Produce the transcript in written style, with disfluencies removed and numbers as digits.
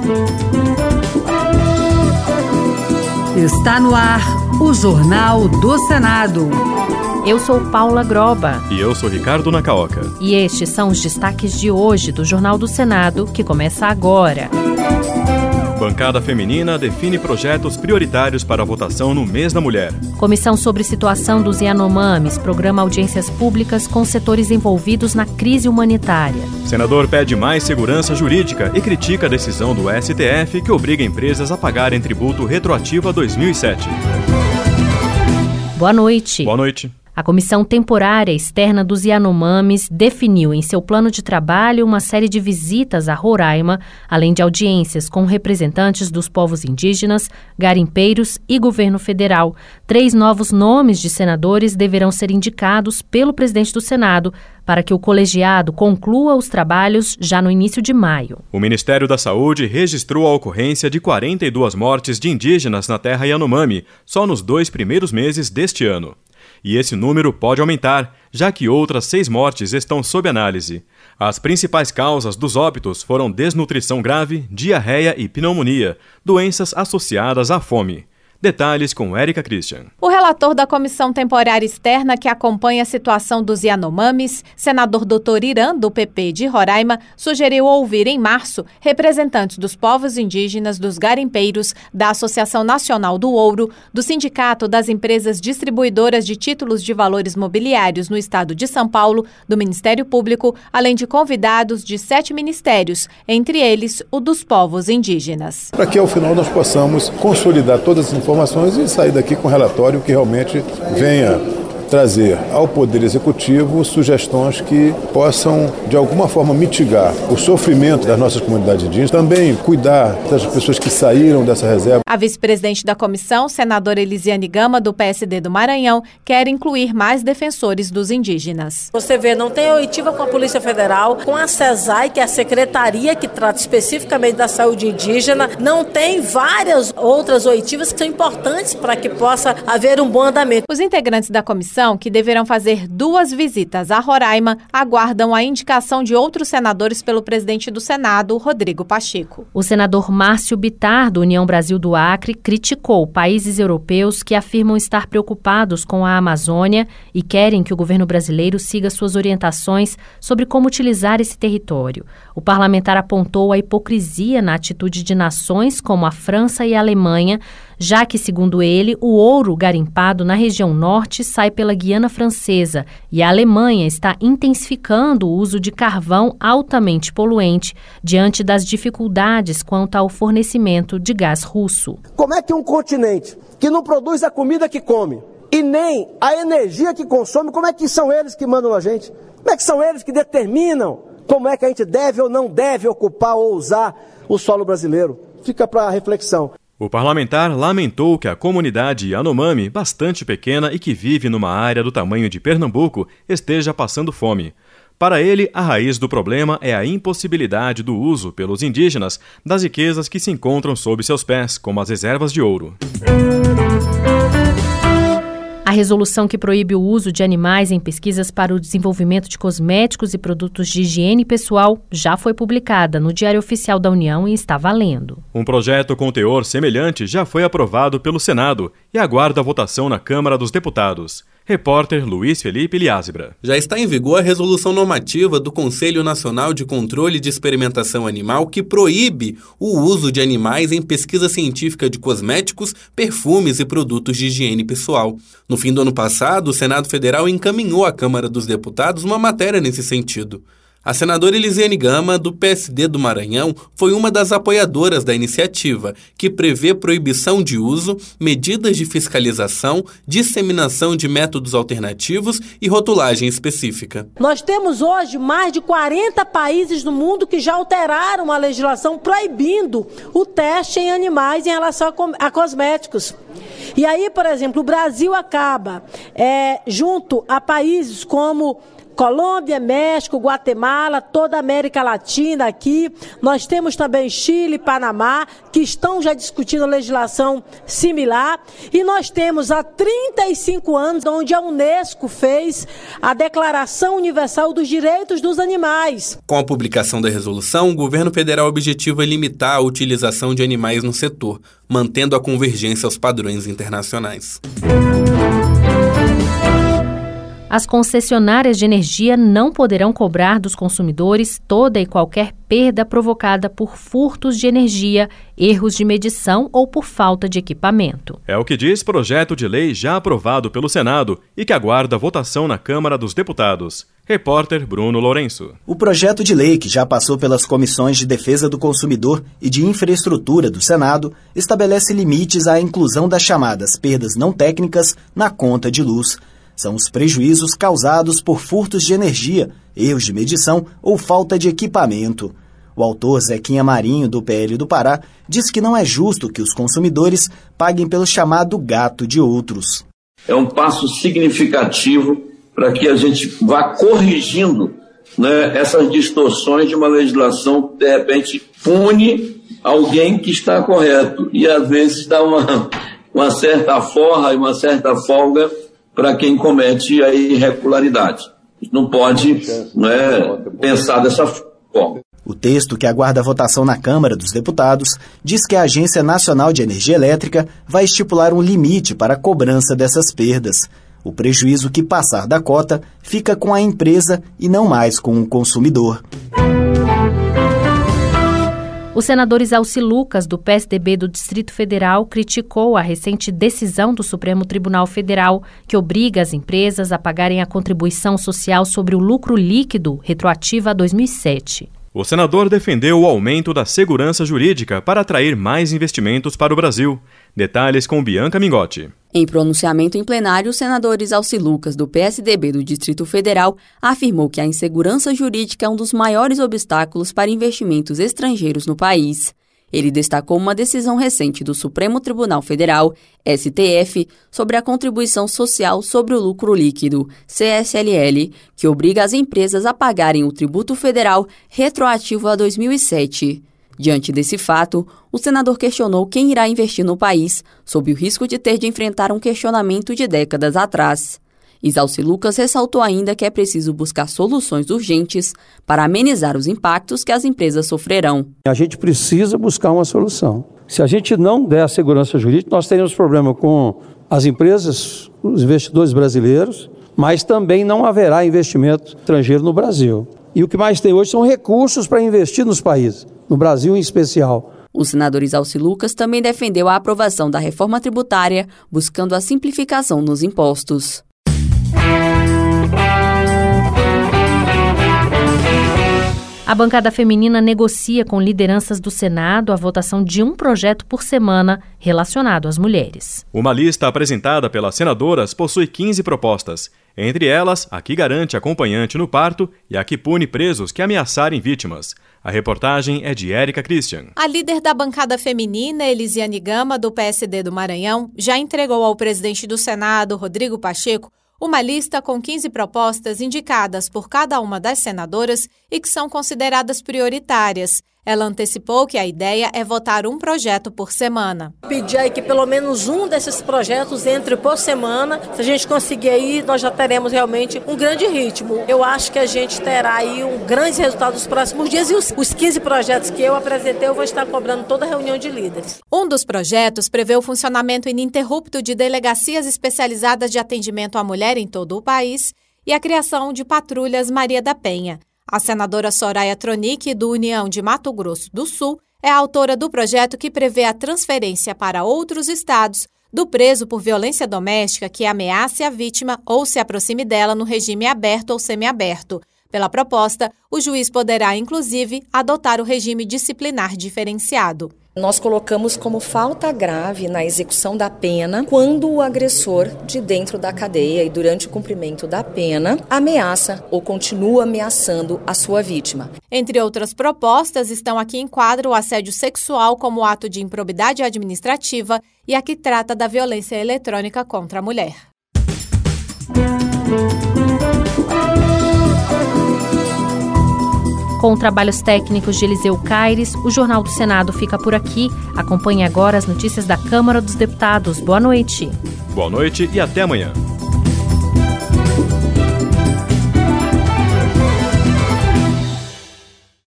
Está no ar o Jornal do Senado. Eu sou Paula Groba. E eu sou Ricardo Nacaoca. E estes são os destaques de hoje do Jornal do Senado, que começa agora. Bancada feminina define projetos prioritários para a votação no mês da mulher. Comissão sobre situação dos Yanomamis programa audiências públicas com setores envolvidos na crise humanitária. Senador pede mais segurança jurídica e critica a decisão do STF que obriga empresas a pagarem tributo retroativo a 2007. Boa noite. Boa noite. A Comissão Temporária Externa dos Yanomamis definiu em seu plano de trabalho uma série de visitas a Roraima, além de audiências com representantes dos povos indígenas, garimpeiros e governo federal. 3 novos nomes de senadores deverão ser indicados pelo presidente do Senado para que o colegiado conclua os trabalhos já no início de maio. O Ministério da Saúde registrou a ocorrência de 42 mortes de indígenas na terra Yanomami, só nos 2 primeiros meses deste ano. E esse número pode aumentar, já que outras 6 mortes estão sob análise. As principais causas dos óbitos foram desnutrição grave, diarreia e pneumonia, doenças associadas à fome. Detalhes com Érica Christian. O relator da Comissão Temporária Externa que acompanha a situação dos Yanomamis, senador Dr. Irã, do PP de Roraima, sugeriu ouvir em março representantes dos povos indígenas, dos garimpeiros, da Associação Nacional do Ouro, do Sindicato das Empresas Distribuidoras de Títulos de Valores Mobiliários no Estado de São Paulo, do Ministério Público, além de convidados de 7 ministérios, entre eles o dos povos indígenas. Para que ao final nós possamos consolidar todas as informações e sair daqui com um relatório que realmente venha trazer ao Poder Executivo sugestões que possam, de alguma forma, mitigar o sofrimento das nossas comunidades indígenas, também cuidar das pessoas que saíram dessa reserva. A vice-presidente da comissão, senadora Elisiane Gama, do PSD do Maranhão, quer incluir mais defensores dos indígenas. Você vê, não tem oitiva com a Polícia Federal, com a CESAI, que é a secretaria que trata especificamente da saúde indígena, não tem várias outras oitivas que são importantes para que possa haver um bom andamento. Os integrantes da comissão, que deverão fazer 2 visitas a Roraima, aguardam a indicação de outros senadores pelo presidente do Senado, Rodrigo Pacheco. O senador Márcio Bittar, do União Brasil do Acre, criticou países europeus que afirmam estar preocupados com a Amazônia e querem que o governo brasileiro siga suas orientações sobre como utilizar esse território. O parlamentar apontou a hipocrisia na atitude de nações como a França e a Alemanha, já que, segundo ele, o ouro garimpado na região norte sai pela Guiana Francesa e a Alemanha está intensificando o uso de carvão altamente poluente diante das dificuldades quanto ao fornecimento de gás russo. Como é que um continente que não produz a comida que come e nem a energia que consome, como é que são eles que mandam a gente? Como é que são eles que determinam como é que a gente deve ou não deve ocupar ou usar o solo brasileiro? Fica para reflexão. O parlamentar lamentou que a comunidade Yanomami, bastante pequena e que vive numa área do tamanho de Pernambuco, esteja passando fome. Para ele, a raiz do problema é a impossibilidade do uso pelos indígenas das riquezas que se encontram sob seus pés, como as reservas de ouro. A resolução que proíbe o uso de animais em pesquisas para o desenvolvimento de cosméticos e produtos de higiene pessoal já foi publicada no Diário Oficial da União e está valendo. Um projeto com teor semelhante já foi aprovado pelo Senado e aguarda a votação na Câmara dos Deputados. Repórter Luiz Felipe Liázebra. Já está em vigor a resolução normativa do Conselho Nacional de Controle de Experimentação Animal que proíbe o uso de animais em pesquisa científica de cosméticos, perfumes e produtos de higiene pessoal. No fim do ano passado, o Senado Federal encaminhou à Câmara dos Deputados uma matéria nesse sentido. A senadora Elisiane Gama, do PSD do Maranhão, foi uma das apoiadoras da iniciativa, que prevê proibição de uso, medidas de fiscalização, disseminação de métodos alternativos e rotulagem específica. Nós temos hoje mais de 40 países no mundo que já alteraram a legislação proibindo o teste em animais em relação a cosméticos. E aí, por exemplo, o Brasil acaba, junto a países como Colômbia, México, Guatemala, toda a América Latina aqui. Nós temos também Chile, Panamá, que estão já discutindo legislação similar. E nós temos há 35 anos, onde a Unesco fez a Declaração Universal dos Direitos dos Animais. Com a publicação da resolução, o governo federal objetiva limitar a utilização de animais no setor, mantendo a convergência aos padrões internacionais. As concessionárias de energia não poderão cobrar dos consumidores toda e qualquer perda provocada por furtos de energia, erros de medição ou por falta de equipamento. É o que diz projeto de lei já aprovado pelo Senado e que aguarda votação na Câmara dos Deputados. Repórter Bruno Lourenço. O projeto de lei, que já passou pelas comissões de Defesa do Consumidor e de Infraestrutura do Senado, estabelece limites à inclusão das chamadas perdas não técnicas na conta de luz. São os prejuízos causados por furtos de energia, erros de medição ou falta de equipamento. O autor Zequinha Marinho, do PL do Pará, diz que não é justo que os consumidores paguem pelo chamado gato de outros. É um passo significativo para que a gente vá corrigindo, né, essas distorções de uma legislação que, de repente, pune alguém que está correto e, às vezes, dá uma certa forra e uma certa folga para quem comete a irregularidade. Não pode, né, pensar dessa forma. O texto, que aguarda a votação na Câmara dos Deputados, diz que a Agência Nacional de Energia Elétrica vai estipular um limite para a cobrança dessas perdas. O prejuízo que passar da cota fica com a empresa e não mais com o consumidor. O senador Isalci Lucas, do PSDB do Distrito Federal, criticou a recente decisão do Supremo Tribunal Federal que obriga as empresas a pagarem a contribuição social sobre o lucro líquido retroativa a 2007. O senador defendeu o aumento da segurança jurídica para atrair mais investimentos para o Brasil. Detalhes com Bianca Mingotti. Em pronunciamento em plenário, o senador Isalci Lucas, do PSDB do Distrito Federal, afirmou que a insegurança jurídica é um dos maiores obstáculos para investimentos estrangeiros no país. Ele destacou uma decisão recente do Supremo Tribunal Federal, STF, sobre a contribuição social sobre o lucro líquido, CSLL, que obriga as empresas a pagarem o tributo federal retroativo a 2007. Diante desse fato, o senador questionou quem irá investir no país, sob o risco de ter de enfrentar um questionamento de décadas atrás. Isalci Lucas ressaltou ainda que é preciso buscar soluções urgentes para amenizar os impactos que as empresas sofrerão. A gente precisa buscar uma solução. Se a gente não der a segurança jurídica, nós teremos problema com as empresas, os investidores brasileiros, mas também não haverá investimento estrangeiro no Brasil. E o que mais tem hoje são recursos para investir nos países, no Brasil em especial. O senador Isalci Lucas também defendeu a aprovação da reforma tributária, buscando a simplificação nos impostos. A bancada feminina negocia com lideranças do Senado a votação de um projeto por semana relacionado às mulheres. Uma lista apresentada pelas senadoras possui 15 propostas. Entre elas, a que garante acompanhante no parto e a que pune presos que ameaçarem vítimas. A reportagem é de Érica Christian. A líder da bancada feminina, Elisiane Gama, do PSD do Maranhão, já entregou ao presidente do Senado, Rodrigo Pacheco, uma lista com 15 propostas indicadas por cada uma das senadoras e que são consideradas prioritárias. Ela antecipou que a ideia é votar um projeto por semana. Pedir aí que pelo menos um desses projetos entre por semana. Se a gente conseguir aí, nós já teremos realmente um grande ritmo. Eu acho que a gente terá aí um grande resultado nos próximos dias. E os 15 projetos que eu apresentei, eu vou estar cobrando toda a reunião de líderes. Um dos projetos prevê o funcionamento ininterrupto de delegacias especializadas de atendimento à mulher em todo o país e a criação de patrulhas Maria da Penha. A senadora Soraya Tronic, do União de Mato Grosso do Sul, é a autora do projeto que prevê a transferência para outros estados do preso por violência doméstica que ameace a vítima ou se aproxime dela no regime aberto ou semiaberto. Pela proposta, o juiz poderá, inclusive, adotar o regime disciplinar diferenciado. Nós colocamos como falta grave na execução da pena quando o agressor de dentro da cadeia e durante o cumprimento da pena ameaça ou continua ameaçando a sua vítima. Entre outras propostas estão aqui em quadro o assédio sexual como ato de improbidade administrativa e a que trata da violência eletrônica contra a mulher. Com trabalhos técnicos de Eliseu Caires, o Jornal do Senado fica por aqui. Acompanhe agora as notícias da Câmara dos Deputados. Boa noite. Boa noite e até amanhã.